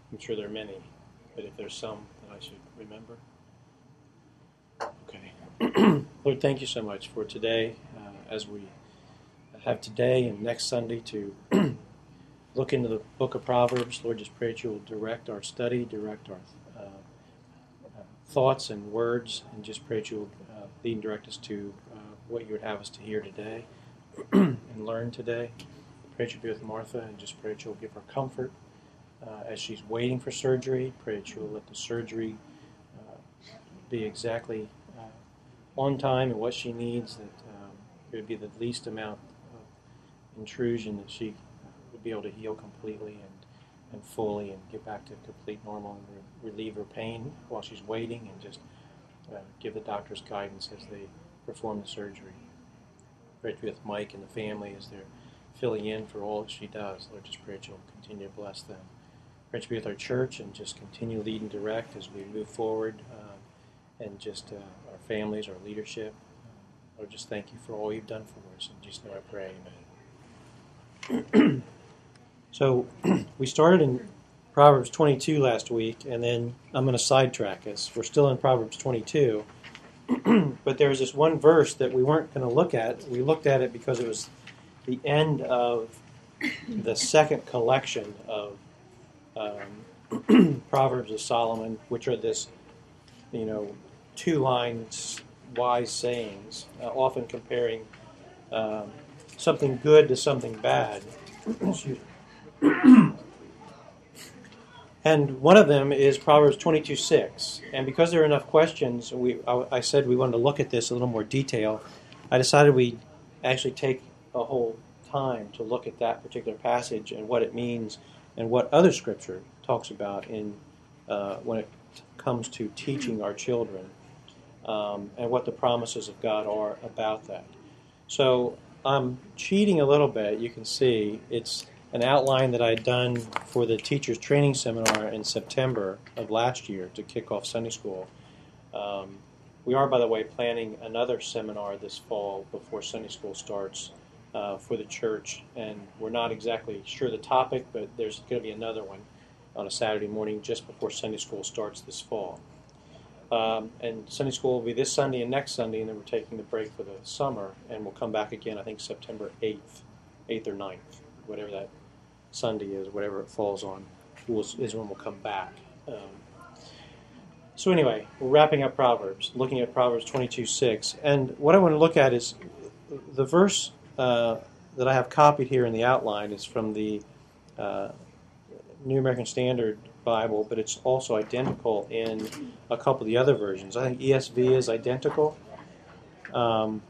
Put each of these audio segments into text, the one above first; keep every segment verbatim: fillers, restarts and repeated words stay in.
I'm sure there are many, but if there's some that I should remember. Okay. Lord, thank you so much for today, uh, as we have today and next Sunday to look into the book of Proverbs. Lord, just pray that you will direct our study, direct our uh, uh, thoughts and words, and just pray that you will uh, lead and direct us to uh, what you would have us to hear today and learn today. Pray that you be with Martha, and just pray that you will give her comfort uh, as she's waiting for surgery. Pray that you will let the surgery uh, be exactly uh, on time and what she needs, that um, it would be the least amount of intrusion, that she would be able to heal completely and, and fully and get back to complete normal and re- relieve her pain while she's waiting, and just uh, give the doctors guidance as they perform the surgery. Pray to be with Mike and the family as they're filling in for all that she does. Lord, just pray that you'll continue to bless them. Pray to be with our church and just continue lead and direct as we move forward, um, and just uh, our families, our leadership. Uh, Lord, just thank you for all you've done for us. In Jesus' name I pray, amen. So we started in Proverbs twenty-two last week, and then I'm going to sidetrack us. We're still in Proverbs twenty-two, but there was this one verse that we weren't going to look at. We looked at it because it was the end of the second collection of um, Proverbs of Solomon, which are this, you know, two lines wise sayings, uh, often comparing um, something good to something bad. Excuse me. And one of them is Proverbs twenty-two six. And because there are enough questions, we I, I said we wanted to look at this in a little more detail. I decided we'd actually take a whole time to look at that particular passage and what it means and what other Scripture talks about in uh, when it comes to teaching our children, um, and what the promises of God are about that. So I'm cheating a little bit. You can see it's an outline that I had done for the teachers training seminar in September of last year to kick off Sunday school. Um, we are, by the way, planning another seminar this fall before Sunday school starts uh, for the church, and we're not exactly sure the topic, but there's going to be another one on a Saturday morning just before Sunday school starts this fall. Um, and Sunday school will be this Sunday and next Sunday, and then we're taking the break for the summer, and we'll come back again, I think, September eighth, eighth or ninth, whatever that Sunday is, whatever it falls on, we'll, is when we'll come back. Um, so anyway, we're wrapping up Proverbs, looking at Proverbs twenty-two six. And what I want to look at is the verse uh, that I have copied here in the outline is from the uh, New American Standard Bible, but it's also identical in a couple of the other versions. I think E S V is identical. Um,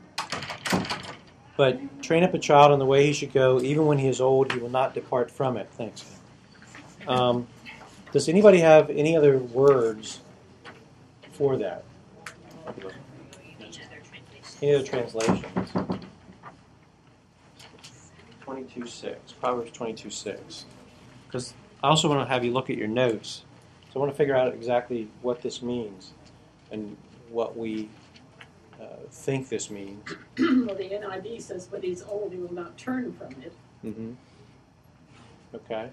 But train up a child in the way he should go, even when he is old, he will not depart from it. Thanks. Um, does anybody have any other words for that? Any other translations? twenty-two six, Proverbs twenty-two six. Because I also want to have you look at your notes. So I want to figure out exactly what this means and what we Uh, think this means. Well, the N I V says, "When he's old, he will not turn from it." Mm-hmm. Okay.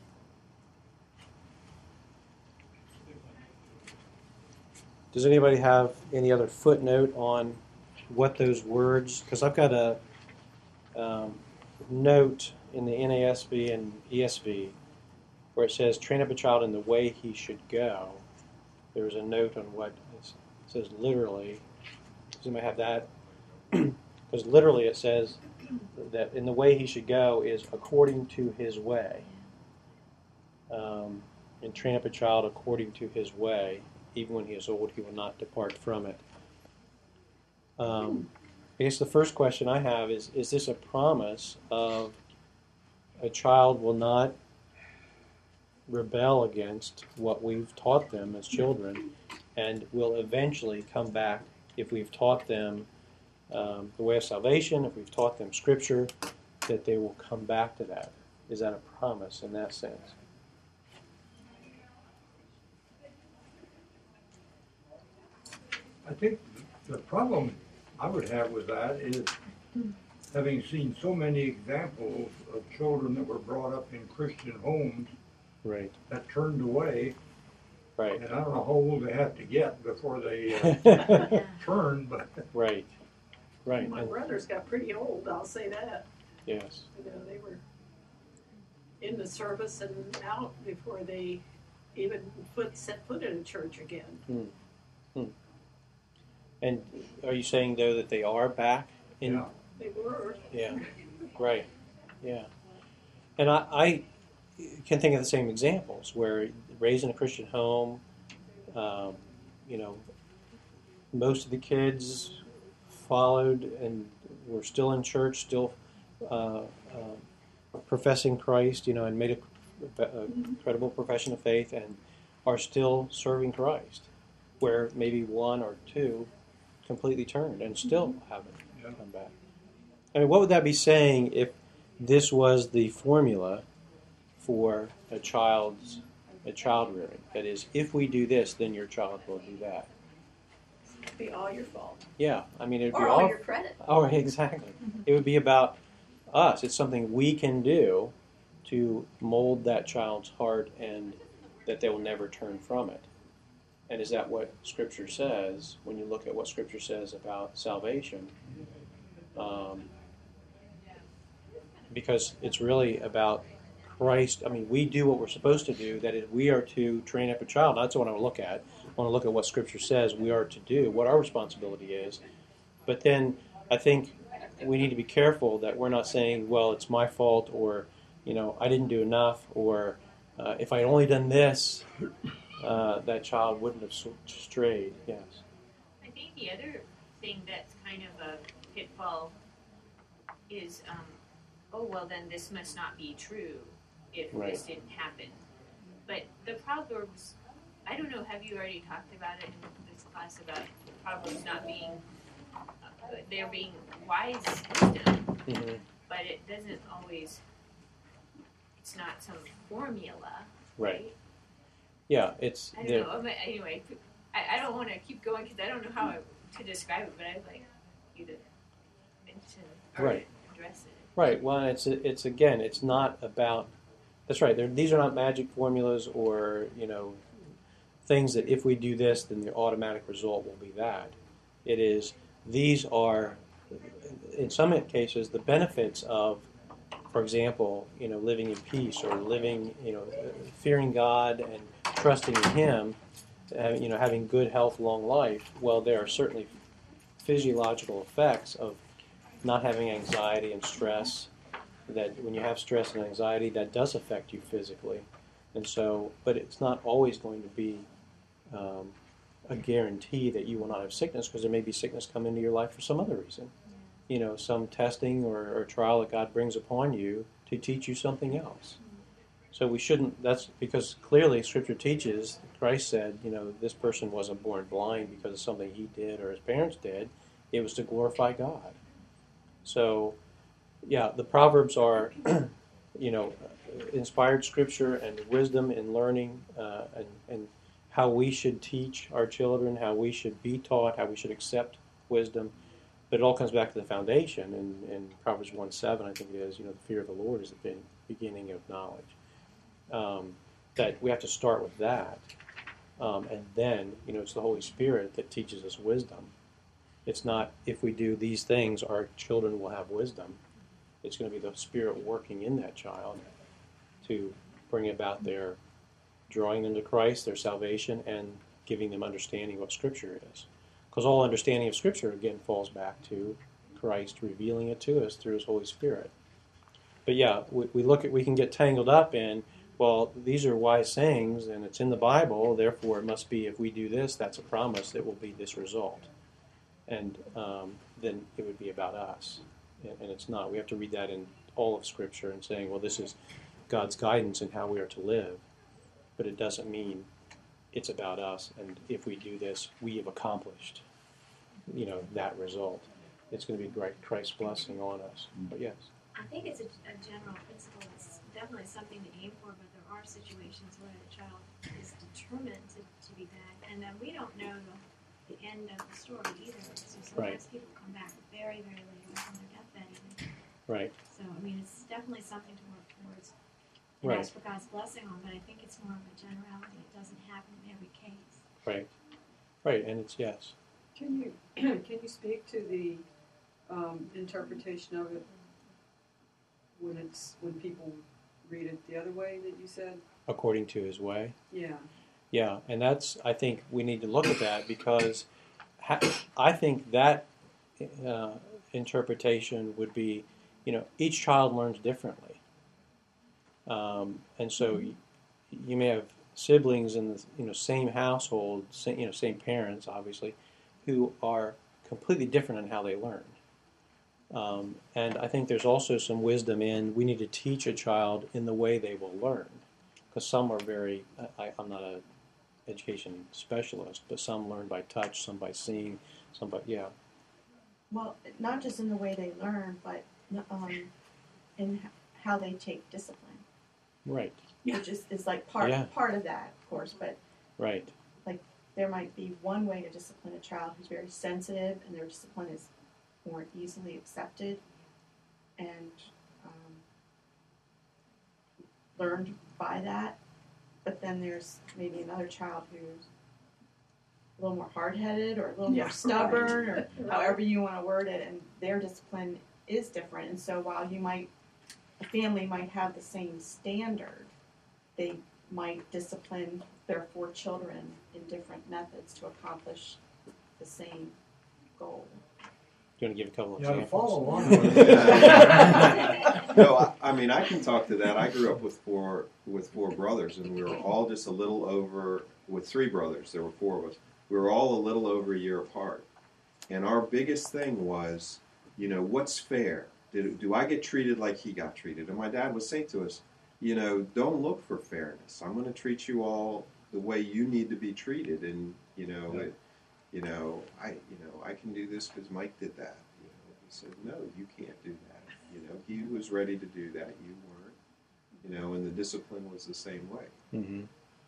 Does anybody have any other footnote on what those words? Because I've got a um, note in the N A S B and E S V where it says, "Train up a child in the way he should go." There's a note on what it says literally. Does anybody have that? Because literally it says that in the way he should go is according to his way. Um, and train up a child according to his way. Even when he is old, he will not depart from it. Um, I guess the first question I have is, is this a promise of a child will not rebel against what we've taught them as children and will eventually come back if we've taught them um, the way of salvation, if we've taught them Scripture, that they will come back to that? Is that a promise in that sense? I think the problem I would have with that is having seen so many examples of children that were brought up in Christian homes Right. that turned away, Right. and I don't know how old they have to get before they uh, turn, but Right. Right. My And, brothers got pretty old, I'll say that. yes. You know, they were in the service and out before they even foot, set foot in a church again. Hmm. Hmm. And are you saying though that they are back in? yeah. They were. Yeah. Right. Yeah. And I, I can think of the same examples where raised in a Christian home, um, you know, most of the kids followed and were still in church, still uh, uh, professing Christ, you know, and made a, a credible profession of faith and are still serving Christ, where maybe one or two completely turned and still haven't Yeah. come back. I mean, what would that be saying if this was the formula for a child's a child rearing? That is, if we do this, then your child will do that. It'd be all your fault. Yeah, I mean, it'd be Or all your credit. Oh, exactly. It would be about us. It's something we can do to mold that child's heart and that they will never turn from it. And is that what Scripture says when you look at what Scripture says about salvation? Um, because it's really about Christ. I mean, we do what we're supposed to do. That is, we are to train up a child. That's what I want to look at. I want to look at what Scripture says we are to do, what our responsibility is. But then I think we need to be careful that we're not saying, well, it's my fault, or, you know, I didn't do enough, or uh, if I had only done this, uh, that child wouldn't have strayed. Yes. I think the other thing that's kind of a pitfall is, um, oh, well, then this must not be true if Right. this didn't happen. But the Proverbs, I don't know, have you already talked about it in this class about Proverbs not being, uh, they're being wise wisdom, Mm-hmm. but it doesn't always, it's not some formula, Right. right? Yeah, it's I don't there. know, but anyway, I, I don't want to keep going because I don't know how I, to describe it, but I'd like you to mention or Right. address it. Right. Well, it's it's again, it's not about. That's right. They're, these are not magic formulas or you know things that if we do this, then the automatic result will be that. It is these are, in some cases, the benefits of, for example, you know, living in peace or living, you know, fearing God and trusting in Him, uh, you know, having good health, long life. Well, there are certainly physiological effects of not having anxiety and stress. That when you have stress and anxiety, that does affect you physically, and so, but it's not always going to be um, a guarantee that you will not have sickness, because there may be sickness come into your life for some other reason. You know, some testing or, or trial that God brings upon you to teach you something else. So we shouldn't, that's because clearly Scripture teaches, Christ said, you know, this person wasn't born blind because of something he did or his parents did. It was to glorify God. So, yeah, the Proverbs are, you know, inspired Scripture and wisdom in learning uh, and, and how we should teach our children, how we should be taught, how we should accept wisdom. But it all comes back to the foundation. In, in Proverbs one seven, I think it is, you know, the fear of the Lord is the beginning of knowledge. Um, that we have to start with that. Um, and then, you know, it's the Holy Spirit that teaches us wisdom. It's not, if we do these things, our children will have wisdom. It's going to be the Spirit working in that child to bring about their drawing them to Christ, their salvation, and giving them understanding what Scripture is. Because all understanding of Scripture, again, falls back to Christ revealing it to us through His Holy Spirit. But yeah, we, we look at, we can get tangled up in, well, these are wise sayings, and it's in the Bible, therefore it must be, if we do this, that's a promise, it will be this result. And um, then it would be about us. And, and it's not. We have to read that in all of Scripture and saying, well, this is God's guidance in how we are to live. But it doesn't mean it's about us, and if we do this, we have accomplished, you know, that result. It's going to be great Christ's blessing on us. But yes. I think it's a, a general principle. It's definitely something to aim for, but there are situations where a child is determined to, to be bad, and then we don't know the, the end of the story either. So sometimes Right. people come back very, very late on their deathbed even. Right. So, I mean, it's definitely something to work towards. and Right. ask for God's blessing on, but I think it's more of a generality. It doesn't happen in every case. Right. Right, and it's yes. Can you, can you speak to the um, interpretation of it when it's, when people read it the other way that you said? According to his way. Yeah. Yeah, and that's, I think we need to look at that because ha- I think that uh, interpretation would be, you know, each child learns differently. Um, and so you, you may have siblings in the you know same household, same, you know, same parents, obviously, who are completely different in how they learn. Um, and I think there's also some wisdom in we need to teach a child in the way they will learn. Because some are very, I, I'm not a education specialist, but some learn by touch, some by seeing, some by, yeah. Well, not just in the way they learn, but um, in h- how they take discipline, Right, which is, is like part Yeah. part of that, of course. But right, there might be one way to discipline a child who's very sensitive, and their discipline is more easily accepted and um, learned by that. But then there's maybe another child who's a little more hard-headed or a little Yeah, more stubborn right. or however you want to word it, and their discipline is different. And so while you might, a family might have the same standard, they might discipline their four children in different methods to accomplish the same goal. Do you want to give a couple of Yeah, to examples? follow along with No, I, I mean I can talk to that. I grew up with four with four brothers, and we were all just a little over. With three brothers, there were four of us. We were all a little over a year apart, and our biggest thing was, you know, what's fair? Did, do I get treated like he got treated? And my dad would say to us, you know, don't look for fairness. I'm going to treat you all the way you need to be treated, and you know, Yeah. it, you know, I, you know, I can do this because Mike did that. You know, he said, no, you can't do that. You know, he was ready to do that. You weren't. You know, and the discipline was the same way. Mm-hmm.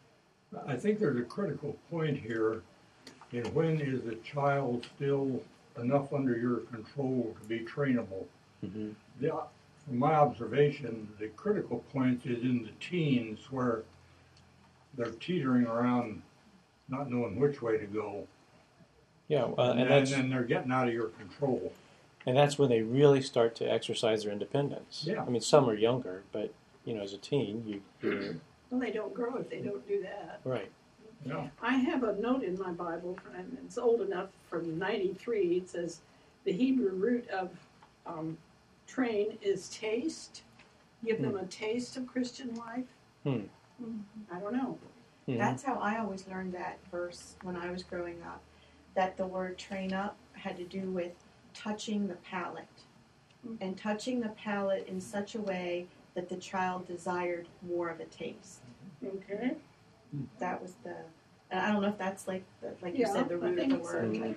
I think there's a critical point here in when is a child still enough under your control to be trainable. Mm-hmm. The, from my observation, the critical point is in the teens where they're teetering around not knowing which way to go. Yeah, uh, and, and, that's then they're getting out of your control. and that's when they really start to exercise their independence. Yeah. I mean, some are younger, but you know, as a teen, you you're, Well, they don't grow if they don't do that. right. Yeah. I have a note in my Bible, and it's old enough, from ninety-three. It says, the Hebrew root of um, train is taste. Give them a taste of Christian life. Hmm. I don't know. Mhm. That's how I always learned that verse when I was growing up, that the word train up had to do with touching the palate, and touching the palate in such a way that the child desired more of a taste. Okay. That was the, and I don't know if that's like, the, like you Yeah, said, the I root of think the so. word. Like,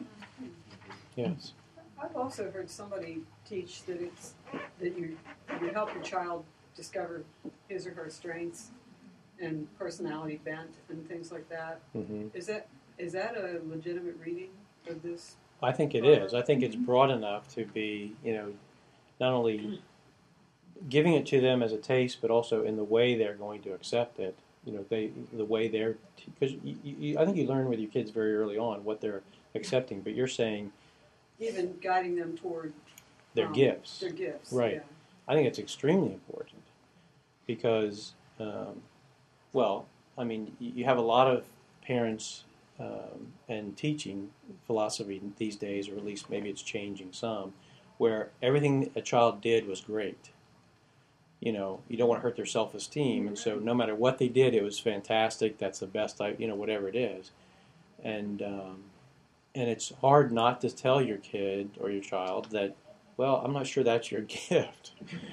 Yes. I've also heard somebody teach that it's that you you help your child discover his or her strengths and personality bent and things like that. Mm-hmm. Is that is that a legitimate reading of this? I think it is. I think it's broad because to be, you know, not only giving it to them as a taste, but also in the way they're going to accept it. You know, they the way they're because you, you, I think you learn with your kids very early on what they're accepting. But you're saying Even guiding them toward their um, gifts. Their gifts, Right. Yeah. I think it's extremely important because, um, well, I mean, you you have a lot of parents um, and teaching philosophy these days, or at least maybe it's changing some, where everything a child did was great. You know, you don't want to hurt their self-esteem, and so no matter what they did, it was fantastic. That's the best I, you know, whatever it is, and um, and it's hard not to tell your kid or your child that, well, I'm not sure that's your gift.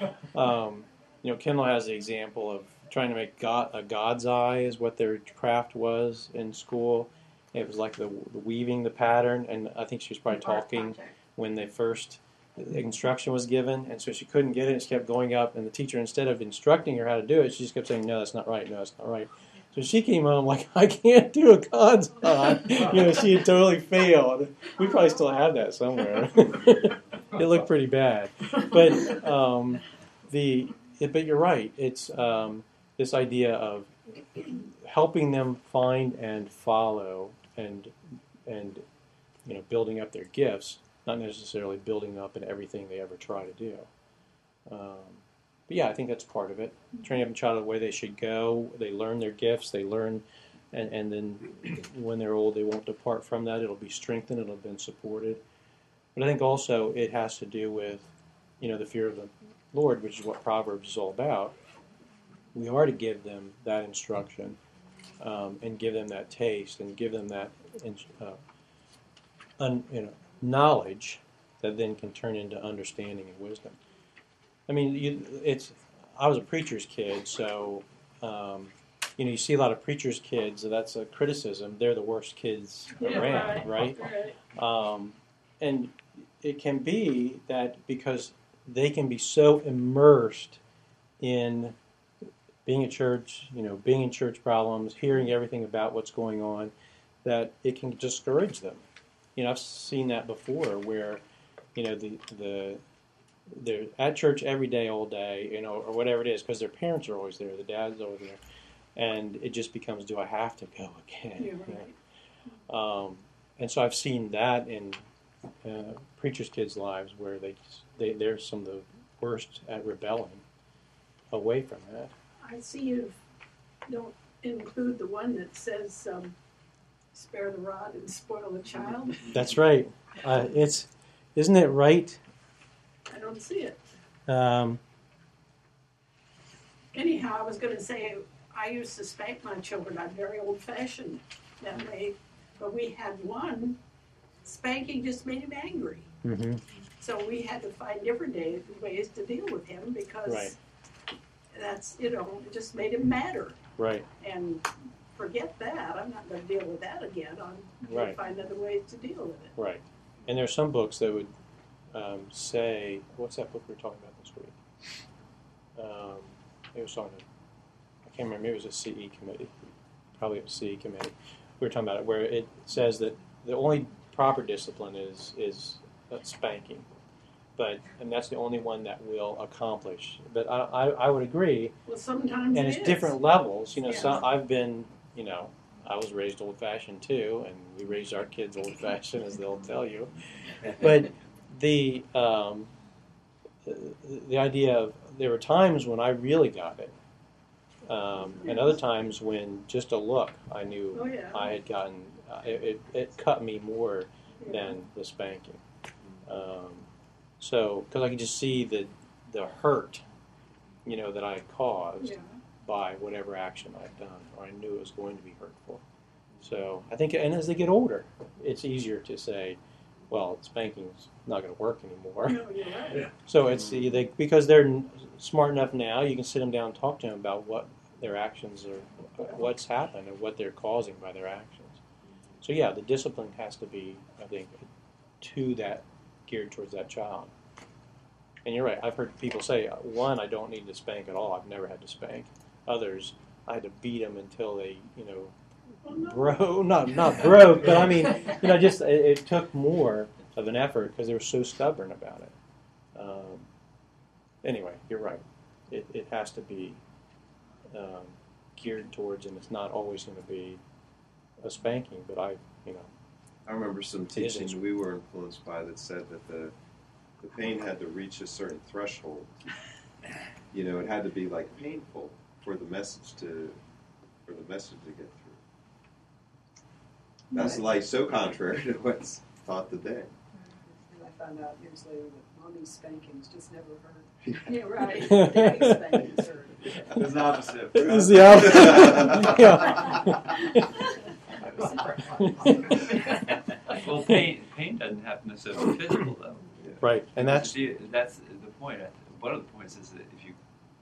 um, you know, Kendall has the example of trying to make God, a God's eye is what their craft was in school. It was like the, the weaving the pattern, and I think she was probably art talking project. when the first the instruction was given, and so she couldn't get it, and she kept going up, and the teacher, instead of instructing her how to do it, she just kept saying, no, that's not right, no, that's not right. So she came home like, I can't do a God's eye. You know, she had totally failed. We probably still have that somewhere. It looked pretty bad. But um, the it, but you're right. It's um, this idea of helping them find and follow and and you know building up their gifts, not necessarily building up in everything they ever try to do. Um, but yeah, I think that's part of it. Training up a child the way they should go. They learn their gifts. They learn, and and then when they're old, they won't depart from that. It'll be strengthened. It'll have been supported. But I think also it has to do with, you know, the fear of the Lord, which is what Proverbs is all about. We are to give them that instruction, um, and give them that taste, and give them that, uh, un, you know, knowledge that then can turn into understanding and wisdom. I mean, you, it's. I was a preacher's kid, so um, you know, you see a lot of preachers' kids. That's a criticism. They're the worst kids Yeah, around, right, right? right. Um, and it can be that because they can be so immersed in being at church, you know, being in church problems, hearing everything about what's going on, that it can discourage them. You know, I've seen that before, where, you know, the the they're at church every day, all day, you know, or whatever it is, because their parents are always there, the dad's always there, and it just becomes, do I have to go again? You're You right. know? Um, and so I've seen that in uh, preachers' kids' lives, where they they they're some of the worst at rebelling away from that. I see you don't include the one that says, um, spare the rod and spoil the child. That's right. Uh, it's isn't it right? I don't see it. Um, Anyhow, I was going to say, I used to spank my children. I'm very old-fashioned that way. But we had one, spanking just made him angry. mm-hmm. So we had to find different day, ways to deal with him because Right. that's, you know, it just made him madder. Right. And forget that. I'm not going to deal with that again. I'm going Right. to find other ways to deal with it. Right. And there's some books that would um, say, what's that book we were talking about this week? Um, it was on, a, I can't remember, it was a C E committee, probably a C E committee. We were talking about it, where it says that the only proper discipline is is uh, spanking, but and that's the only one that will accomplish. But I I, I would agree, Well, sometimes and it it's is. different levels. You know, Yes. some, I've been, you know, I was raised old-fashioned too, and we raised our kids old-fashioned, as they'll tell you. But the um, the, the idea of there were times when I really got it, um, and other times when just a look, I knew Oh, yeah. I had gotten uh, it, it. It cut me more Yeah. than the spanking. Um, so because I could just see the the hurt, you know, that I had caused Yeah. by whatever action I'd done, or I knew it was going to be hurtful. So I think, and as they get older, it's easier to say, well, spanking's not going to work anymore. No, you're right. So it's they because they're n- smart enough now. You can sit them down and talk to them about what their actions are, what's happened, and what they're causing by their actions. So yeah, the discipline has to be, I think, to that geared towards that child. And you're right. I've heard people say, one, I don't need to spank at all. I've never had to spank. Others, I had to beat them until they, you know, Well, no. broke. Not not broke, but I mean, you know, just it, it took more of an effort because they were so stubborn about it. Um, anyway, you're right. It it has to be um, geared towards, and it's not always going to be a spanking. But I, you know, I remember some It is. teaching we were influenced by that said that the the pain had to reach a certain threshold. You know, it had to be like painful for the message to for the message to get through. That's like so contrary to what's taught today. And I found out years later that mommy's spankings just never hurt. Yeah, right. Daddy's spankings hurt. It's the opposite. It was the opposite. Well, pain pain doesn't have to necessarily be physical, though. Right, and that's See, that's the point. One of the points is that if you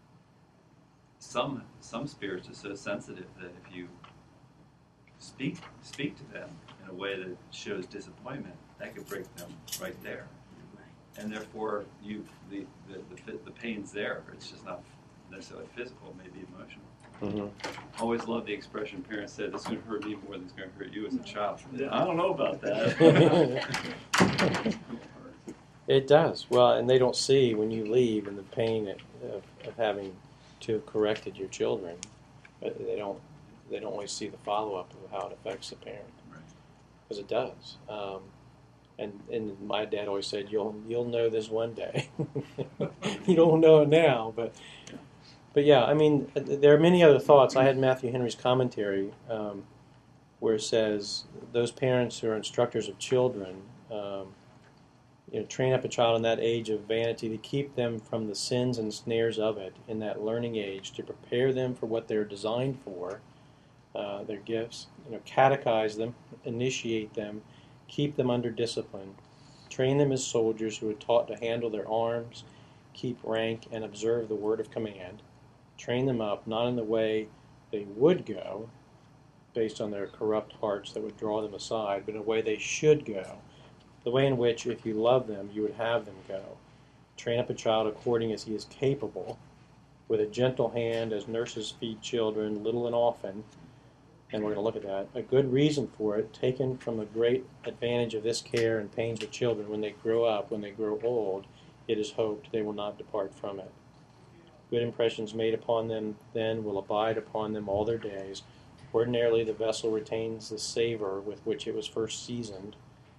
some some spirits are so sensitive that if you speak speak to them in a way that shows disappointment, that could break them right there. And therefore, you the the the, the pain's there. It's just not necessarily physical, maybe emotional. mm-hmm. Always love the expression parents said, "It's going to hurt me more than it's going to hurt you as a child." I don't know about that. It does. Well, and they don't see when you leave and the pain of, of having to have corrected your children, but they don't they don't always see the follow up of how it affects the parent, because it does. Um, and and my dad always said, "You'll you'll know this one day." You don't know it now, but but yeah, I mean, there are many other thoughts. I had Matthew Henry's commentary um, where it says those parents who are instructors of children. Um, You know, train up a child in that age of vanity to keep them from the sins and snares of it in that learning age, to prepare them for what they're designed for, uh, their gifts, you know, catechize them, initiate them, keep them under discipline, train them as soldiers who are taught to handle their arms, keep rank, and observe the word of command. Train them up not in the way they would go, based on their corrupt hearts that would draw them aside, but in a way they should go. The way in which, if you love them, you would have them go. Train up a child according as he is capable, with a gentle hand as nurses feed children, little and often, and we're going to look at that. A good reason for it, taken from the great advantage of this care and pains of children when they grow up, when they grow old, it is hoped they will not depart from it. Good impressions made upon them then will abide upon them all their days. Ordinarily the vessel retains the savor with which it was first seasoned.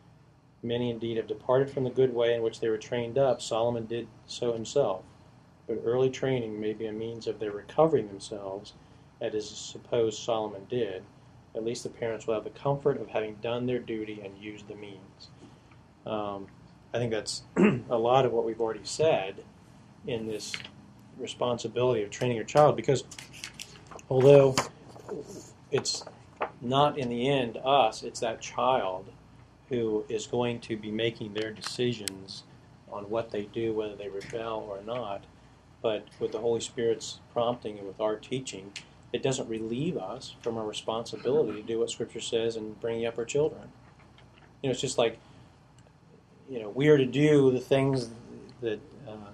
Many indeed have departed from the good way in which they were trained up. Solomon did so himself. But early training may be a means of their recovering themselves, as is supposed Solomon did. At least the parents will have the comfort of having done their duty and used the means. Um, I think that's a lot of what we've already said in this responsibility of training your child, because although it's not in the end us, it's that child who is going to be making their decisions on what they do, whether they rebel or not. But with the Holy Spirit's prompting and with our teaching, it doesn't relieve us from our responsibility to do what Scripture says and bring up our children. You know, it's just like, you know, we are to do the things that uh,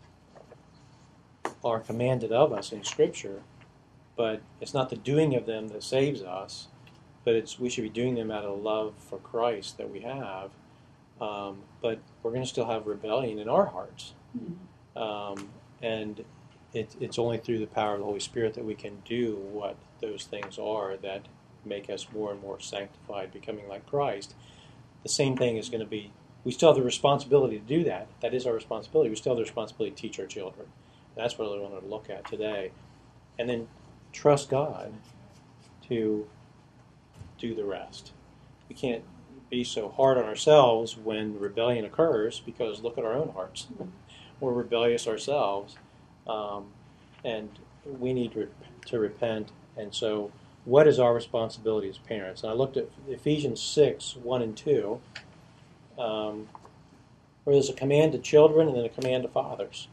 are commanded of us in Scripture, but it's not the doing of them that saves us. But it's we should be doing them out of love for Christ that we have. Um, but we're going to still have rebellion in our hearts. Um, and it, it's only through the power of the Holy Spirit that we can do what those things are that make us more and more sanctified, becoming like Christ. The same thing is going to be, we still have the responsibility to do that. That is our responsibility. We still have the responsibility to teach our children. And that's what I wanted to look at today. And then trust God to do the rest. We can't be so hard on ourselves when rebellion occurs, because look at our own hearts. We're rebellious ourselves, um, and we need to, to repent. And so what is our responsibility as parents? And I looked at Ephesians six, one and two, um, where there's a command to children and then a command to fathers.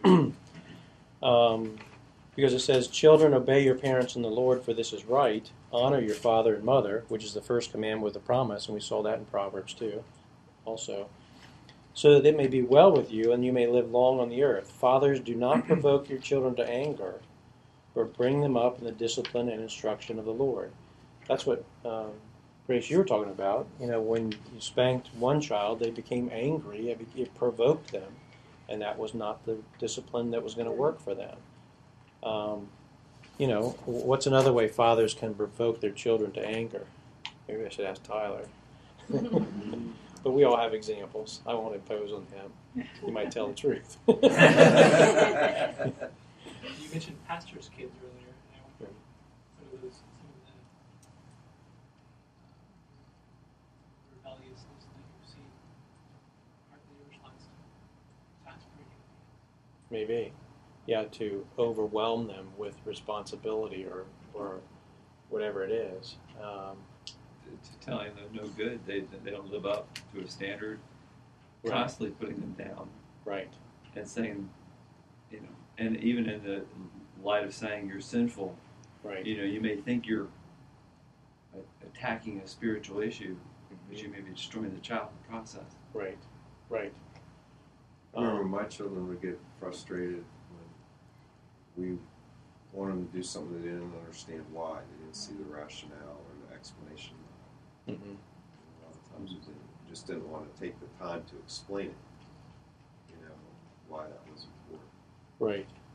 um, because it says, "Children, obey your parents in the Lord, for this is right. Honor your father and mother," which is the first command with a promise, and we saw that in Proverbs too, also. "So that it may be well with you, and you may live long on the earth. Fathers, do not provoke your children to anger, but bring them up in the discipline and instruction of the Lord." That's what, um, Grace, you were talking about. You know, when you spanked one child, they became angry. It, it provoked them, and that was not the discipline that was going to work for them. Um, you know, what's another way fathers can provoke their children to anger? Maybe I should ask Tyler. But we all have examples. I won't impose on him. He might tell the truth. You mentioned pastors' kids earlier. And I wonder some of those, some of the uh, rebelliousness that you see, partly a response to exasperating. Maybe. Yeah, to overwhelm them with responsibility or or whatever it is. Um, to telling them no good, they they don't live up to a standard, Right. constantly putting them down, right. and saying, you know, and even in the light of saying you're sinful, Right. you know, you may think you're attacking a spiritual issue, but you may be destroying the child in the process. Right. Right. I remember my children would get frustrated when we wanted them to do something they didn't understand why. They didn't see the rationale or the explanation. Mm-hmm. A lot of times we didn't, just didn't want to take the time to explain it, you know, why that was important. Right.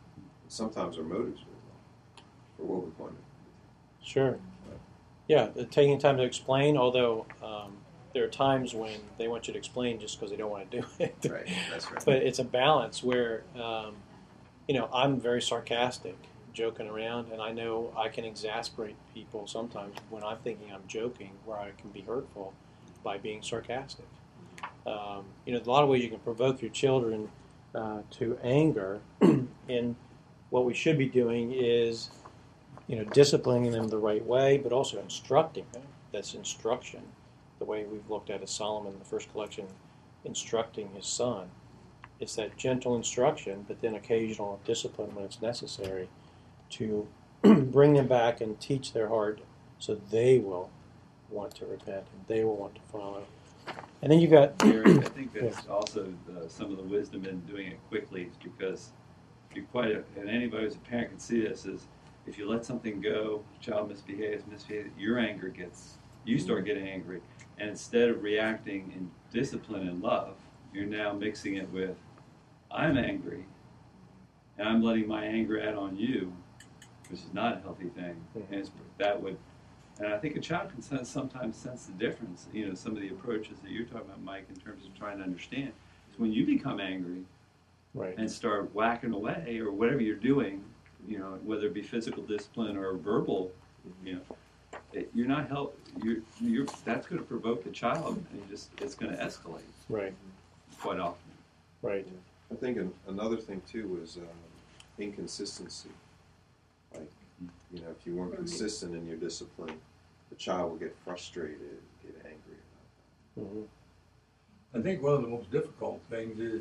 sometimes our motives are wrong for what we want to. Sure. Yeah, the taking time to explain, although um, there are times when they want you to explain just because they don't want to do it. Right, that's right. But it's a balance where, um, you know, I'm very sarcastic, joking around, and I know I can exasperate people sometimes when I'm thinking I'm joking, where I can be hurtful by being sarcastic. Um, you know, a lot of ways you can provoke your children uh, to anger, and what we should be doing is, you know, disciplining them the right way, but also instructing them. That's instruction. The way we've looked at as Solomon in the first collection, instructing his son. It's that gentle instruction, but then occasional discipline when it's necessary to bring them back and teach their heart so they will want to repent and they will want to follow. And then you got... Gary, I think that's also uh, some of the wisdom in doing it quickly, is because if you quite, a, and anybody who's a parent can see this, is if you let something go, child misbehaves, misbehaves, your anger gets, you start getting angry. And instead of reacting in discipline and love, you're now mixing it with, I'm angry, and I'm letting my anger out on you, which is not a healthy thing. Mm-hmm. And it's, that would, and I think a child can sense, sometimes sense the difference. You know, some of the approaches that you're talking about, Mike, in terms of trying to understand, is when you become angry, right, and start whacking away or whatever you're doing, you know, whether it be physical discipline or verbal, you know, it, you're not help. You're, you're that's going to provoke the child, and just it's going to escalate. Right. Quite often. Right. I think an, another thing too was uh, inconsistency. Like, you know, if you weren't consistent in your discipline, the child will get frustrated, get angry about that. Mm-hmm. I think one of the most difficult things is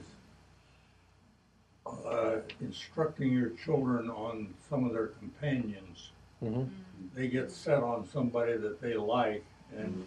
uh, instructing your children on some of their companions. Mm-hmm. They get set on somebody that they like, and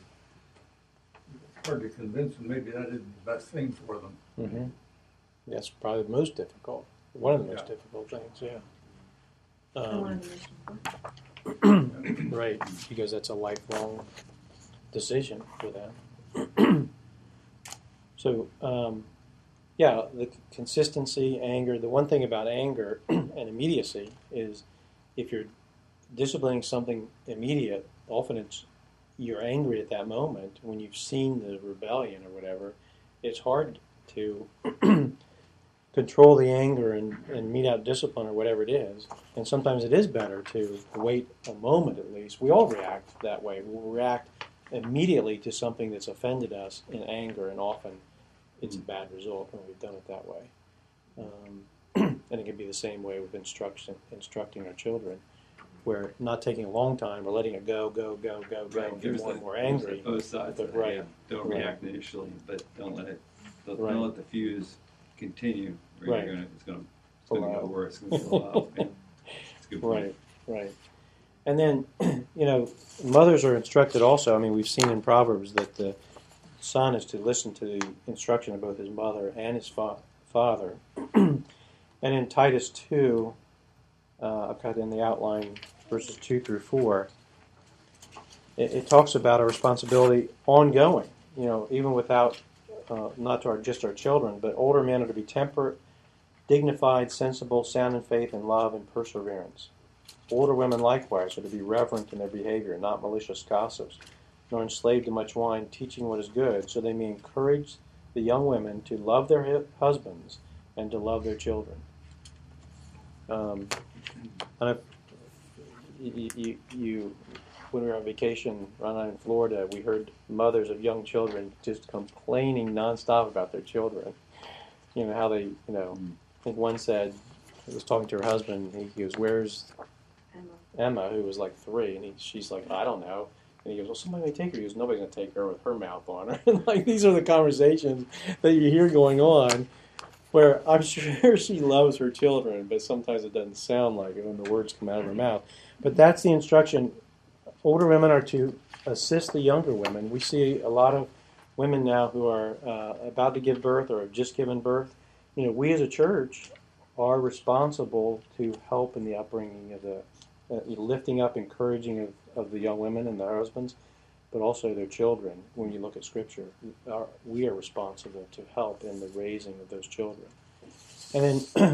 it's hard to convince them maybe that isn't the best thing for them. Mm-hmm. That's probably the most difficult. One of the most Yeah. difficult things, yeah. And one Um, of the most important. right, because that's a lifelong decision for them. So, um, yeah, the c- consistency, anger. The one thing about anger and immediacy is if you're disciplining something immediate, often it's you're angry at that moment when you've seen the rebellion or whatever. It's hard to control the anger and, and mete out discipline or whatever it is. And sometimes it is better to wait a moment at least. We all react that way. We'll react immediately to something that's offended us in anger, and often it's a bad result when we've done it that way. Um, and it can be the same way with instruction, instructing our children, where not taking a long time or letting it go, go, go, go, go, Right. get There's more the, and more there's angry. the both sides of it. Right. Yeah. Don't Right. react initially, but don't let it. Don't, Right. don't let the fuse continue, or Right. you're gonna, it's gonna, it's gonna Blow go out. worse. It's gonna blow up. Yeah. It's a good point. Right, right. And then, you know, mothers are instructed also. I mean, we've seen in Proverbs that the son is to listen to the instruction of both his mother and his fa- father. And in Titus two, uh, I've got in the outline verses two through four, it, it talks about our responsibility ongoing, you know, even without, uh, not to our, just our children, but older men are to be temperate, dignified, sensible, sound in faith and love and perseverance. Older women likewise are to be reverent in their behavior, not malicious gossips, nor enslaved to much wine, teaching what is good, so they may encourage the young women to love their hu- husbands and to love their children. Um, and I've, you, you, you, when we were on vacation around in Florida, we heard mothers of young children just complaining nonstop about their children. You know, how they, you know, I think one said, he was talking to her husband, he, he goes, "Where's Emma. Emma," who was like three, and he, she's like, "I don't know." And he goes, "Well, somebody may take her." He goes, "Nobody's going to take her with her mouth on her." And like, these are the conversations that you hear going on, where I'm sure she loves her children, but sometimes it doesn't sound like it when the words come out of her mouth. But that's the instruction. Older women are to assist the younger women. We see a lot of women now who are uh, about to give birth or have just given birth. You know, we as a church are responsible to help in the upbringing of the, uh, lifting up, encouraging of, of the young women and their husbands, but also their children. When you look at Scripture, we are, we are responsible to help in the raising of those children. And then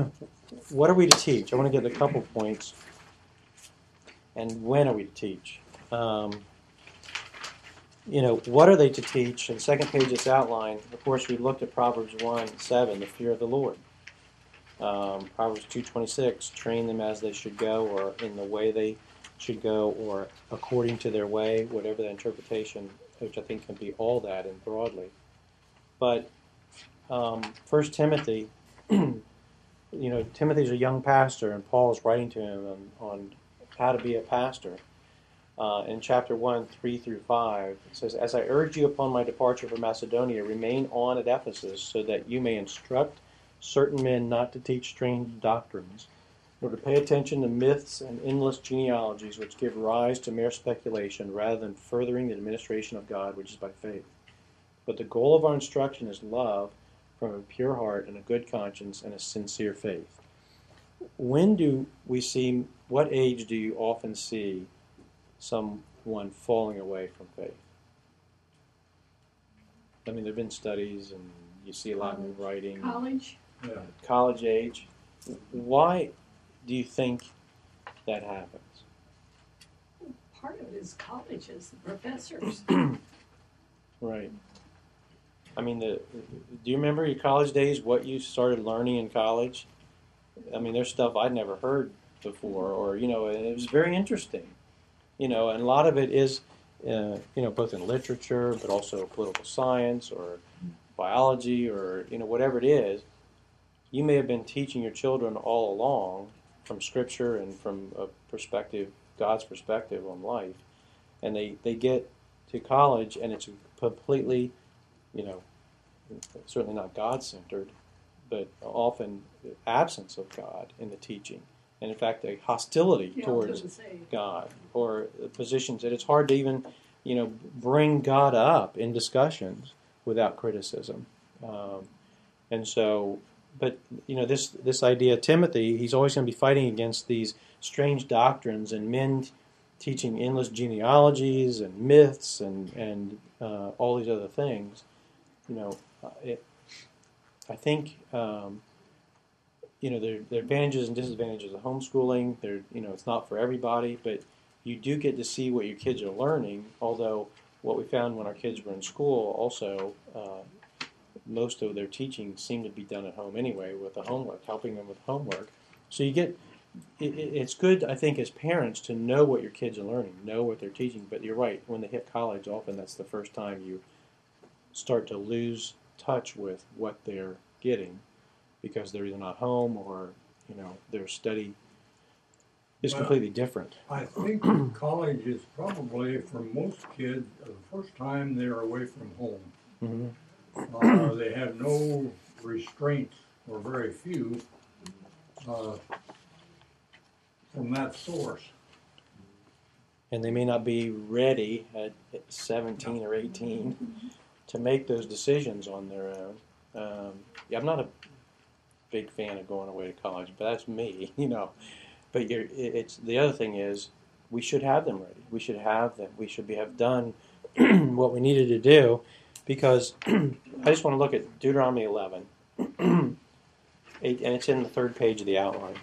what are we to teach? I want to get a couple points. And when are we to teach? Um, you know, what are they to teach? On the second page, it's outlined. Of course, we looked at Proverbs one seven, the fear of the Lord. Um, Proverbs two twenty-six, train them as they should go, or in the way they should go, or according to their way, whatever the interpretation, which I think can be all that and broadly. But um, First Timothy, you know, Timothy's a young pastor, and Paul is writing to him on, on how to be a pastor. Uh, in chapter one, three through five, it says, "As I urge you upon my departure from Macedonia, remain on at Ephesus, so that you may instruct certain men not to teach strange doctrines, nor to pay attention to myths and endless genealogies which give rise to mere speculation, rather than furthering the administration of God, which is by faith. But the goal of our instruction is love from a pure heart and a good conscience and a sincere faith." When do we see, what age do you often see someone falling away from faith? I mean, there have been studies, and you see a lot in writing. College? Yeah. College age. Why do you think that happens? Part of it is colleges, the professors. Right. I mean, the, do you remember your college days, what you started learning in college? I mean, there's stuff I'd never heard before, or, you know, and it was very interesting. You know, and a lot of it is, uh, you know, both in literature, but also political science or biology or, you know, whatever it is. You may have been teaching your children all along from Scripture and from a perspective, God's perspective on life, and they, they get to college and it's completely, you know, certainly not God-centered, but often absence of God in the teaching. And in fact, a hostility Yeah, towards say. God, or positions that it's hard to even, you know, bring God up in discussions without criticism. Um, and so, but, you know, this, this idea, Timothy, he's always going to be fighting against these strange doctrines and men teaching endless genealogies and myths and, and uh, all these other things. You know, it, I think, um, you know, there, there are advantages and disadvantages of homeschooling. There, you know, it's not for everybody, but you do get to see what your kids are learning, although what we found when our kids were in school also, uh, most of their teaching seemed to be done at home anyway with the homework, helping them with homework. So you get, it, it's good, I think, as parents to know what your kids are learning, know what they're teaching. But you're right, when they hit college, often that's the first time you start to lose touch with what they're getting because they're either not home or, you know, their study is Well, completely different. I think college is probably, for most kids, the first time they're away from home. Mm-hmm. Uh, they have no restraints, or very few, uh, from that source. And they may not be ready at seventeen or eighteen to make those decisions on their own. Um, yeah, I'm not a big fan of going away to college, but that's me, you know. But you're, it's the other thing is we should have them ready. We should have them. We should be, have done what we needed to do, because I just want to look at Deuteronomy eleven, Eight, and it's in the third page of the outline.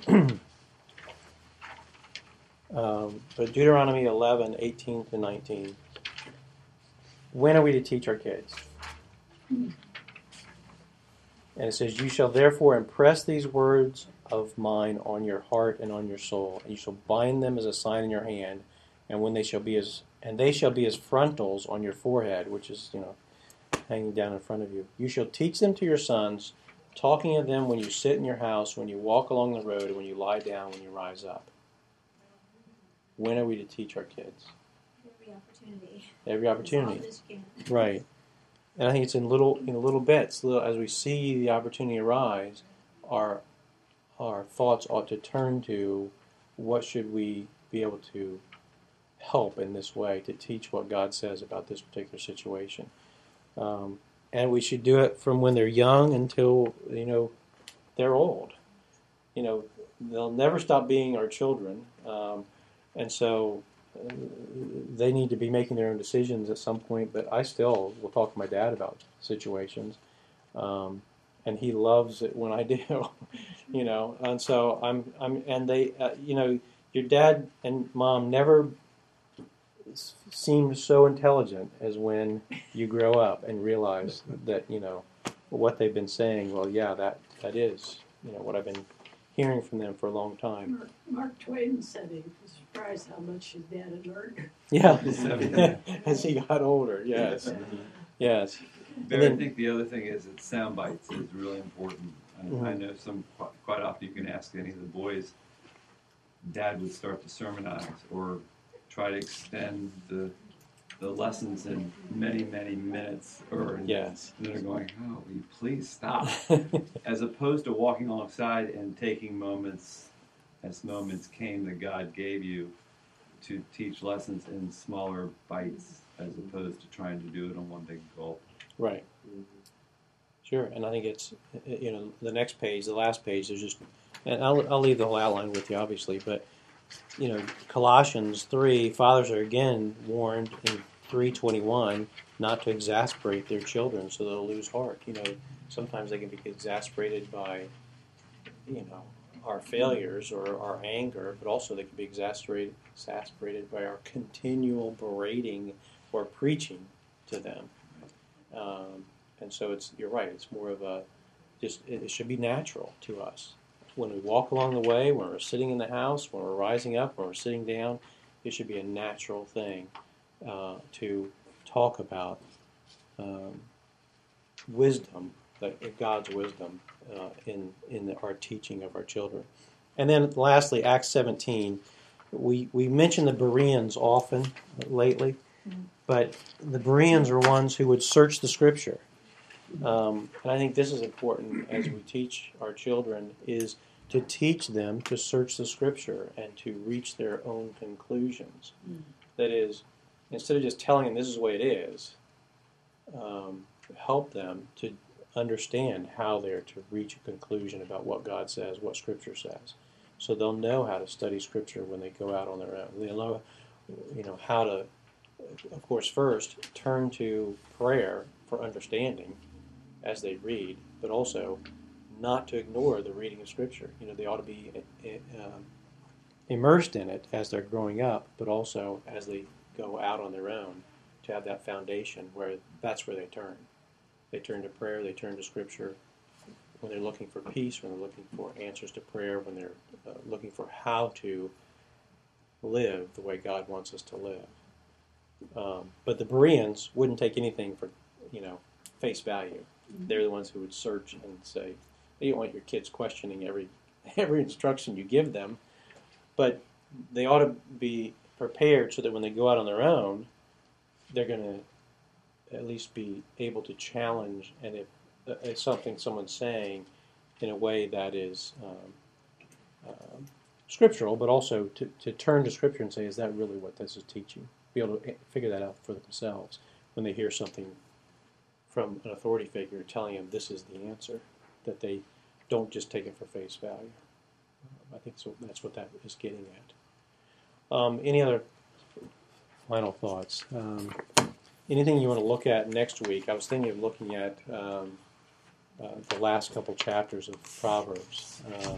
um, but Deuteronomy eleven, eighteen to nineteen. When are we to teach our kids? And it says, "You shall therefore impress these words of mine on your heart and on your soul, and you shall bind them as a sign in your hand, and when they shall be as and they shall be as frontals on your forehead," which is, you know, hanging down in front of you. "You shall teach them to your sons, talking of them when you sit in your house, when you walk along the road, and when you lie down, when you rise up." When are we to teach our kids? Every opportunity. Every opportunity. As often as you can. Right. And I think it's in little, in little bits. Little, as we see the opportunity arise, our our thoughts ought to turn to what should we be able to help in this way to teach what God says about this particular situation. Um, and we should do it from when they're young until, you know, they're old. You know, they'll never stop being our children. Um, and so uh, they need to be making their own decisions at some point, but I still will talk to my dad about situations. Um, and he loves it when I do. you know. And so I'm, I'm, and they, uh, you know, your dad and mom never s- seemed so intelligent as when you grow up and realize that, you know, what they've been saying. Well, yeah, that that is, you know, what I've been hearing from them for a long time. Mark, Mark Twain said he was surprised how much his dad had learned. Yeah, as he got older. Yes, yes. But then- I think the other thing is that sound bites is really important. I, Mhm. I know some qu- quite often you can ask any of the boys. Dad would start to sermonize or try to extend the the lessons in many many minutes, or Yes. and they're going, oh, will you please stop? As opposed to walking alongside and taking moments, as moments came that God gave you, to teach lessons in smaller bites, as opposed to trying to do it on one big gulp. Right. Sure, and I think it's, you know, the next page, the last page, there's just, and I'll, I'll leave the whole outline with you, obviously, but, you know, Colossians three, fathers are again warned in three twenty-one not to exasperate their children so they'll lose heart. You know, sometimes they can be exasperated by, you know, our failures or our anger, but also they can be exasperated, exasperated by our continual berating or preaching to them. Um, and so it's, you're right, it's more of a, just, it, it should be natural to us. When we walk along the way, when we're sitting in the house, when we're rising up, when we're sitting down, it should be a natural thing uh, to talk about um, wisdom, like God's wisdom uh, in in the, our teaching of our children. And then lastly, Acts seventeen. We we mention the Bereans often lately, but the Bereans are ones who would search the Scripture. Um, and I think this is important as we teach our children, is to teach them to search the Scripture and to reach their own conclusions. Mm. That is, instead of just telling them this is the way it is, um, help them to understand how they're to reach a conclusion about what God says, what Scripture says. So they'll know how to study Scripture when they go out on their own. They'll know, you know, how to, of course, first turn to prayer for understanding as they read, but also not to ignore the reading of Scripture. You know, they ought to be uh, immersed in it as they're growing up, but also as they go out on their own, to have that foundation where that's where they turn. They turn to prayer, they turn to Scripture when they're looking for peace, when they're looking for answers to prayer, when they're uh, looking for how to live the way God wants us to live. Um, but the Bereans wouldn't take anything for, you know, face value. They're the ones who would search and say, you don't want your kids questioning every every instruction you give them, but they ought to be prepared so that when they go out on their own, they're going to at least be able to challenge, and if uh, it's something someone's saying in a way that is um, uh, scriptural, but also to, to turn to Scripture and say, is that really what this is teaching? Be able to figure that out for themselves when they hear something from an authority figure telling them this is the answer, that they don't just take it for face value. I think so. That's what that is getting at. Um, any other final thoughts? Um, anything you want to look at next week? I was thinking of looking at um, uh, the last couple chapters of Proverbs um,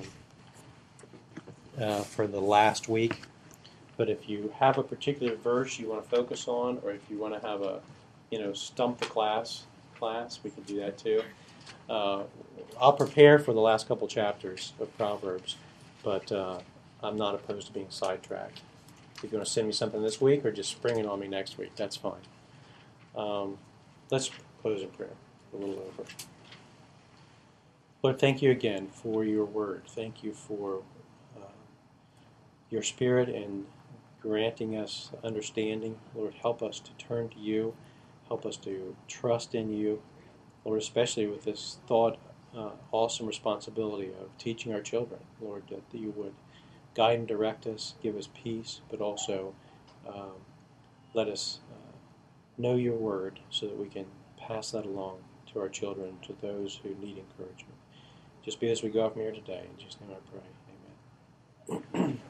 uh, for the last week. But if you have a particular verse you want to focus on, or if you want to have a, you know, stump the class class, we can do that too. Uh, I'll prepare for the last couple chapters of Proverbs, but uh, I'm not opposed to being sidetracked. If you're going to send me something this week or just spring it on me next week, that's fine. Um, let's close in prayer. A little over. Lord, thank you again for your word. Thank you for uh, your Spirit and granting us understanding. Lord, help us to turn to you. Help us to trust in you. Lord, especially with this thought, uh, awesome responsibility of teaching our children. Lord, that you would guide and direct us, give us peace, but also um, let us uh, know your word so that we can pass that along to our children, to those who need encouragement. Just be as we go from here today. In Jesus' name I pray. Amen.